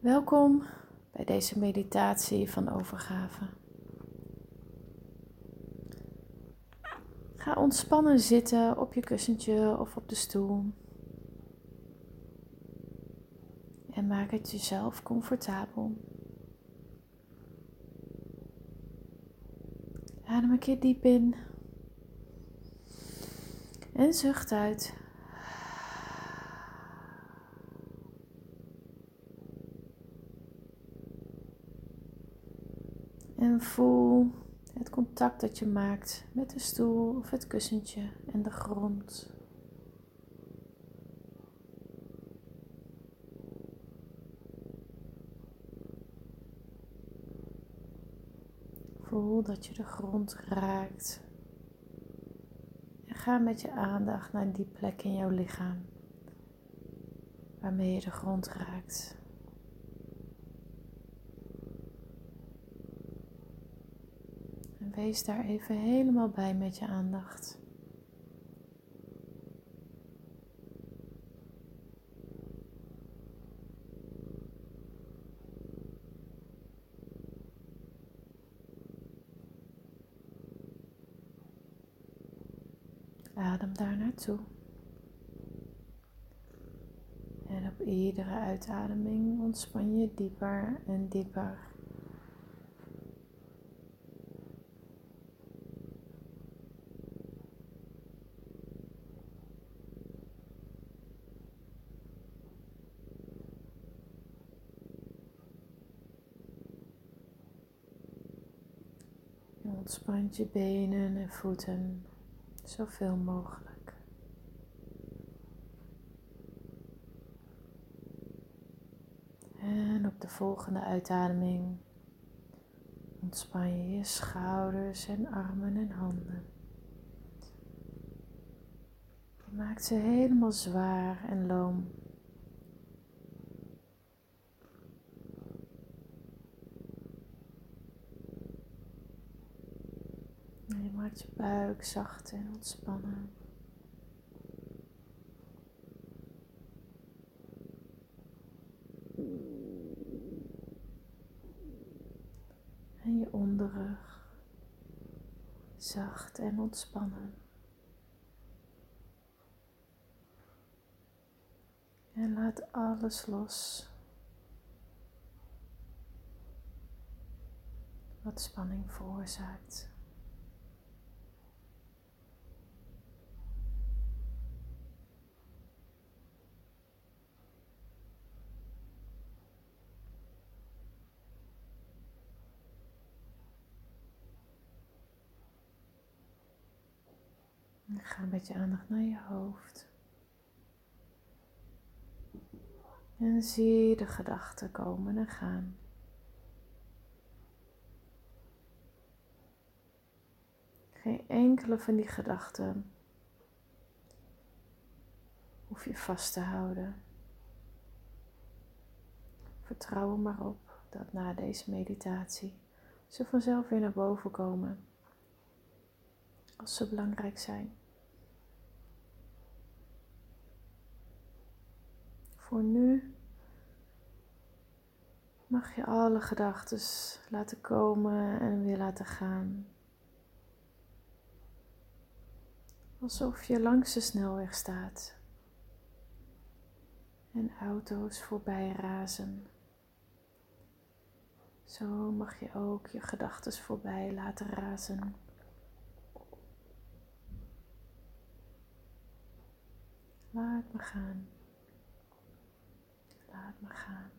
Welkom bij deze meditatie van overgave. Ga ontspannen zitten op je kussentje of op de stoel. En maak het jezelf comfortabel. Adem een keer diep in. En zucht uit. En voel het contact dat je maakt met de stoel of het kussentje en de grond. Voel dat je de grond raakt. En ga met je aandacht naar die plek in jouw lichaam waarmee je de grond raakt. En wees daar even helemaal bij met je aandacht. Adem daar naartoe. En op iedere uitademing ontspan je dieper en dieper. Je ontspant je benen en voeten zoveel mogelijk. En op de volgende uitademing ontspan je je schouders en armen en handen. Je maakt ze helemaal zwaar en loom. En je maakt je buik zacht en ontspannen. En je onderrug zacht en ontspannen. En laat alles los wat spanning veroorzaakt. En ga met je aandacht naar je hoofd. En zie de gedachten komen en gaan. Geen enkele van die gedachten hoef je vast te houden. Vertrouw er maar op dat na deze meditatie ze vanzelf weer naar boven komen als ze belangrijk zijn. Voor nu mag je alle gedachten laten komen en weer laten gaan. Alsof je langs de snelweg staat en auto's voorbij razen. Zo mag je ook je gedachten voorbij laten razen. Laat me gaan. Laat me gaan.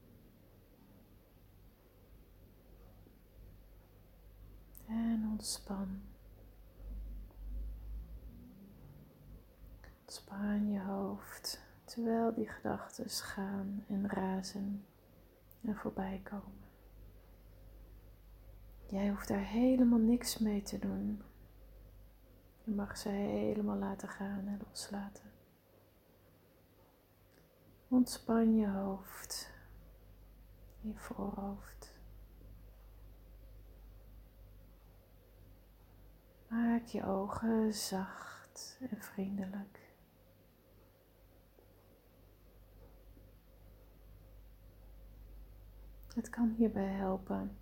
En ontspan. Ontspan je hoofd terwijl die gedachten gaan en razen en voorbij komen. Jij hoeft daar helemaal niks mee te doen. Je mag ze helemaal laten gaan en loslaten. Ontspan je hoofd, je voorhoofd. Maak je ogen zacht en vriendelijk. Het kan hierbij helpen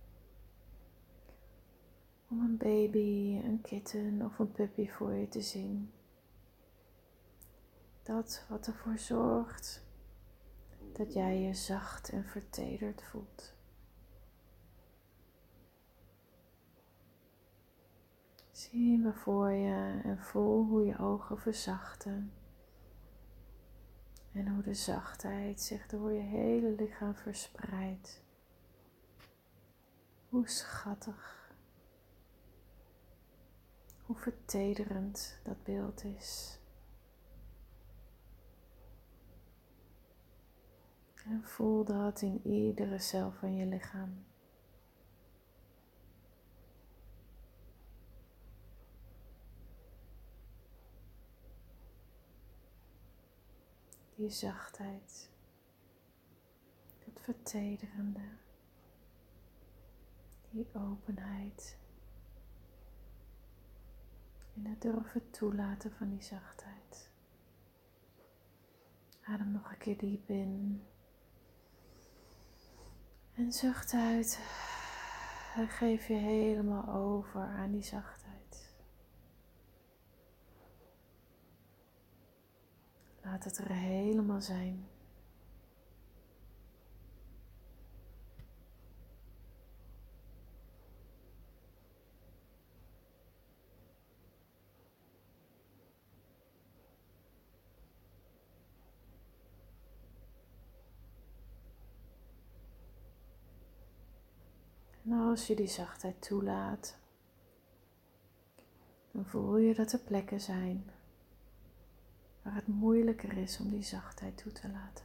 om een baby, een kitten of een puppy voor je te zien. Dat wat ervoor zorgt dat jij je zacht en vertederd voelt. Zie me voor je en voel hoe je ogen verzachten. En hoe de zachtheid zich door je hele lichaam verspreidt. Hoe schattig, hoe vertederend dat beeld is. En voel dat in iedere cel van je lichaam. Die zachtheid, dat vertederende, die openheid. En het durven toelaten van die zachtheid. Adem nog een keer diep in. En zucht uit. En geef je helemaal over aan die zachtheid. Laat het er helemaal zijn. En als je die zachtheid toelaat, dan voel je dat er plekken zijn waar het moeilijker is om die zachtheid toe te laten.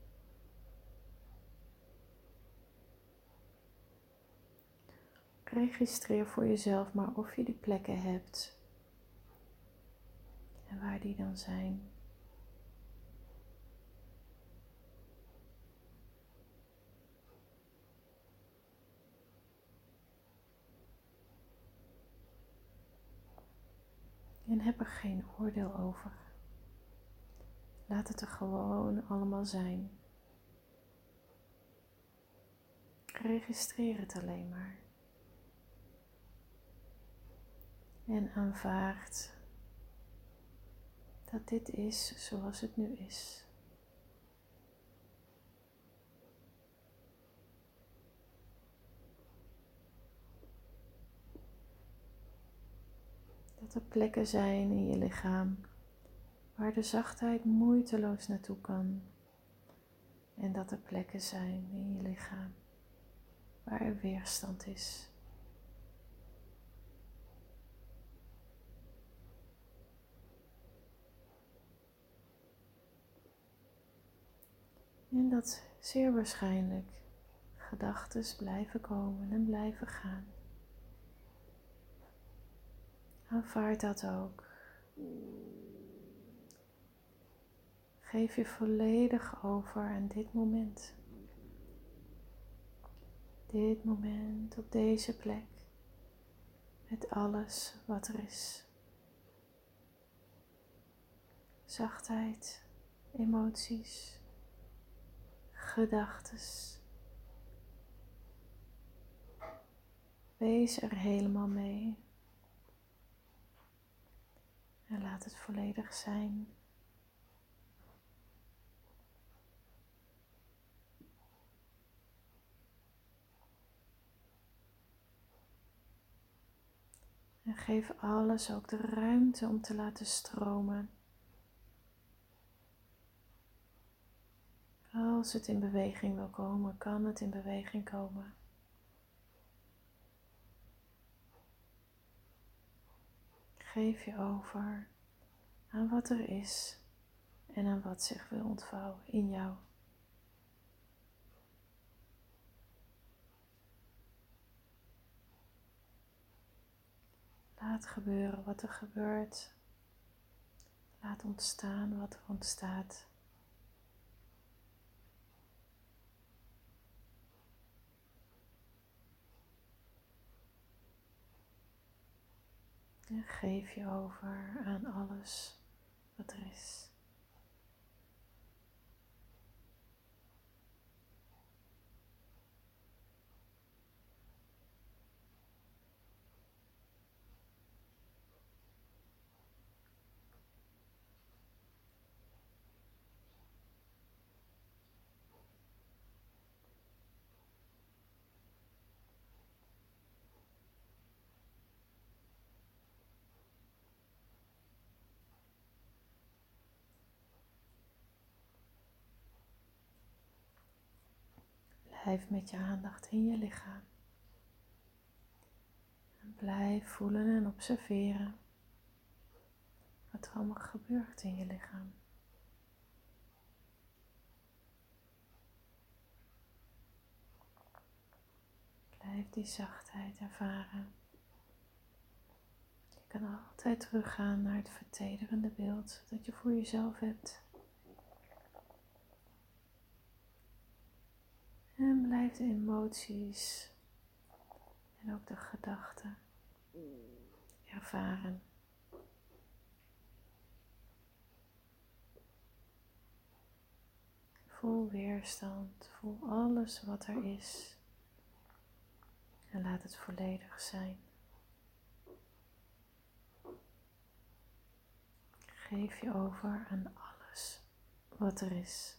Registreer voor jezelf maar of je die plekken hebt en waar die dan zijn. En heb er geen oordeel over. Laat het er gewoon allemaal zijn. Registreer het alleen maar. En aanvaard dat dit is zoals het nu is. Dat er plekken zijn in je lichaam waar de zachtheid moeiteloos naartoe kan. En dat er plekken zijn in je lichaam waar er weerstand is. En dat zeer waarschijnlijk gedachten blijven komen en blijven gaan. Aanvaard dat ook. Geef je volledig over aan dit moment. Dit moment op deze plek. Met alles wat er is. Zachtheid, emoties, gedachtes. Wees er helemaal mee. En laat het volledig zijn. En geef alles ook de ruimte om te laten stromen. Als het in beweging wil komen, kan het in beweging komen. Geef je over aan wat er is en aan wat zich wil ontvouwen in jou. Laat gebeuren wat er gebeurt. Laat ontstaan wat er ontstaat. En geef je over aan alles wat er is. Blijf met je aandacht in je lichaam. En blijf voelen en observeren wat er allemaal gebeurt in je lichaam. Blijf die zachtheid ervaren. Je kan altijd teruggaan naar het vertederende beeld dat je voor jezelf hebt. En blijf de emoties en ook de gedachten ervaren. Voel weerstand, voel alles wat er is en laat het volledig zijn. Geef je over aan alles wat er is.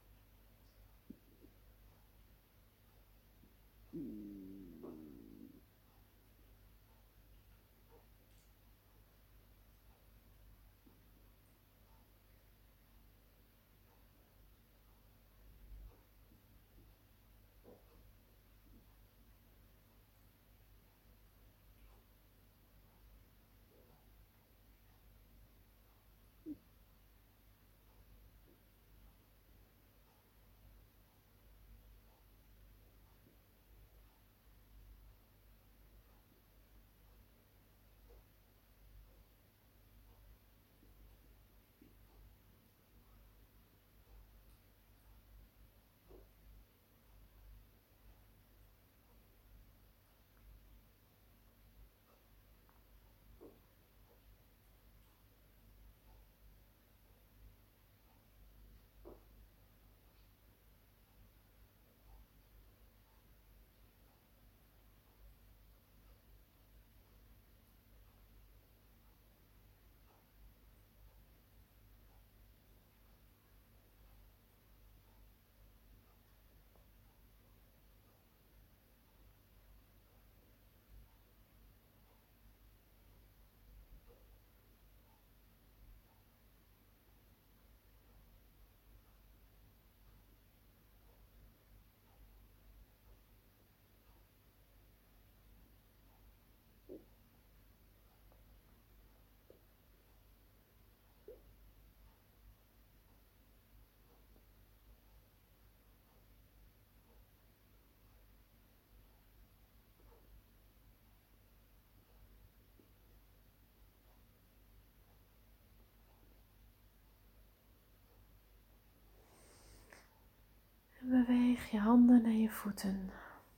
En beweeg je handen en je voeten.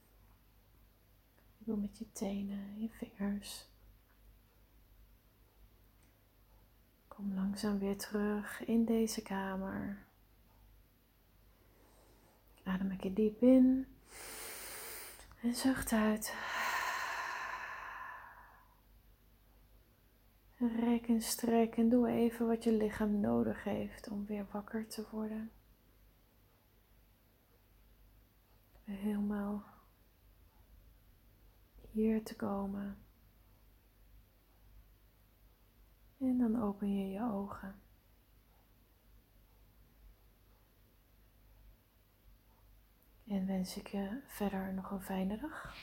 Doe met je tenen, je vingers. Kom langzaam weer terug in deze kamer. Adem een keer diep in en zucht uit. Rek en strek en doe even wat je lichaam nodig heeft om weer wakker te worden. Helemaal hier te komen. En dan open je je ogen. En wens ik je verder nog een fijne dag.